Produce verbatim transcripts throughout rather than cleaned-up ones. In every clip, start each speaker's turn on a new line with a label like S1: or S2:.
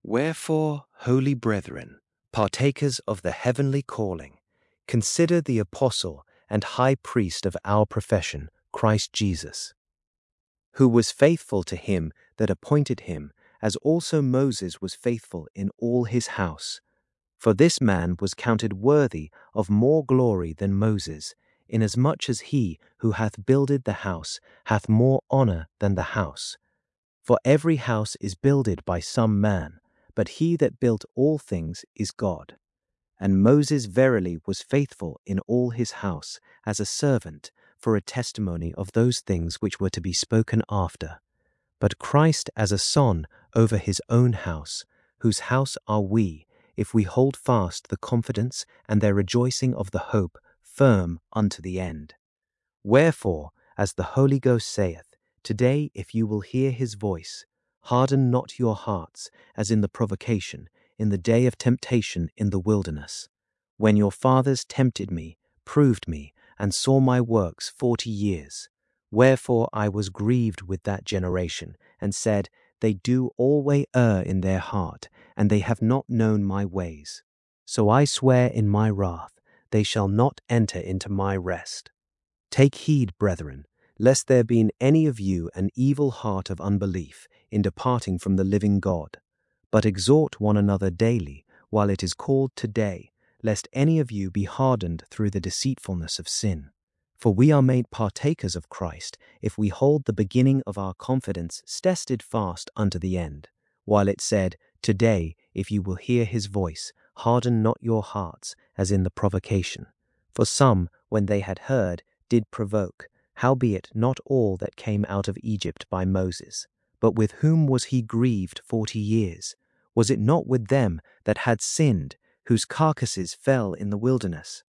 S1: Wherefore, holy brethren, partakers of the heavenly calling, consider the apostle and high priest of our profession, Christ Jesus, who was faithful to him that appointed him, as also Moses was faithful in all his house. For this man was counted worthy of more glory than Moses, inasmuch as he who hath builded the house hath more honour than the house. For every house is builded by some man, but he that built all things is God. And Moses verily was faithful in all his house, as a servant, for a testimony of those things which were to be spoken after. But Christ as a son over his own house, whose house are we, if we hold fast the confidence and their rejoicing of the hope firm unto the end. Wherefore, as the Holy Ghost saith, Today if you will hear his voice, harden not your hearts, as in the provocation, in the day of temptation in the wilderness, when your fathers tempted me, proved me, and saw my works forty years. Wherefore I was grieved with that generation, and said, They do alway err in their heart, and they have not known my ways. So I swear in my wrath, they shall not enter into my rest. Take heed, brethren, lest there be in any of you an evil heart of unbelief in departing from the living God. But exhort one another daily, while it is called today, lest any of you be hardened through the deceitfulness of sin. For we are made partakers of Christ, if we hold the beginning of our confidence tested fast unto the end. While it said, Today, if you will hear his voice, harden not your hearts, as in the provocation. For some, when they had heard, did provoke, howbeit not all that came out of Egypt by Moses. But with whom was he grieved forty years? Was it not with them that had sinned, whose carcasses fell in the wilderness?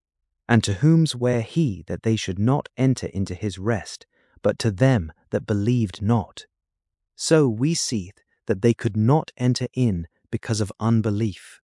S1: And to whom sware he that they should not enter into his rest, but to them that believed not? So we see that they could not enter in because of unbelief.